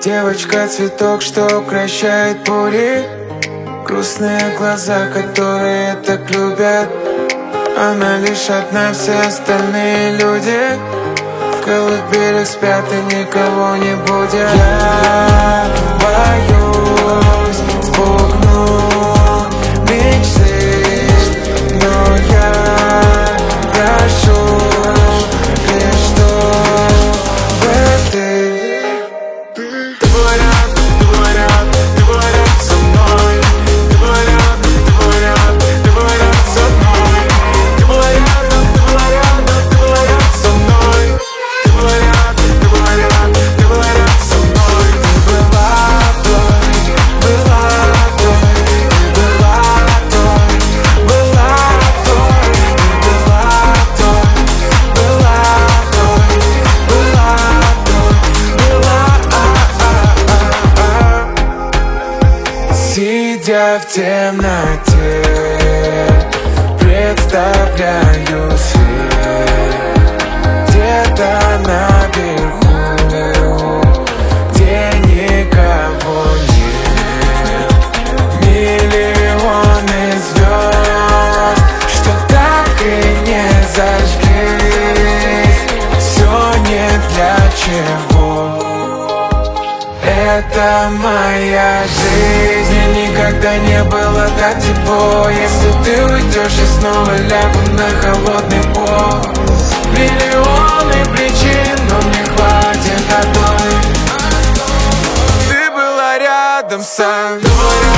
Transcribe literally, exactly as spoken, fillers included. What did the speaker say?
Девочка-цветок, что укращает пули, грустные глаза, которые так любят. Она лишь одна, все остальные люди в колыбелях спят и никого не будет. Я боюсь спугнуть мечты, но я прошу лишь, чтобы ты Ты была рядом, ты была рядом, ты была рядом со мной. Ты была рядом, ты была рядом, ты была рядом со мной. Ты была рядом, ты была рядом, ты была рядом со мной. Ты была рядом, ты была рядом, ты была рядом со мной. Ты была той, была той, ты была той, была той, ты была той, была той, была той, была. Сидя в темноте, представляю свет где-то наверху, где никого нет. Миллионы звезд, что так и не зажглись. Все не для чего. Это моя жизнь, и никогда не было так тепло. Если ты уйдешь, я снова лягу на холодный пол. Миллионы причин, но мне хватит одной. Ты была рядом со мной.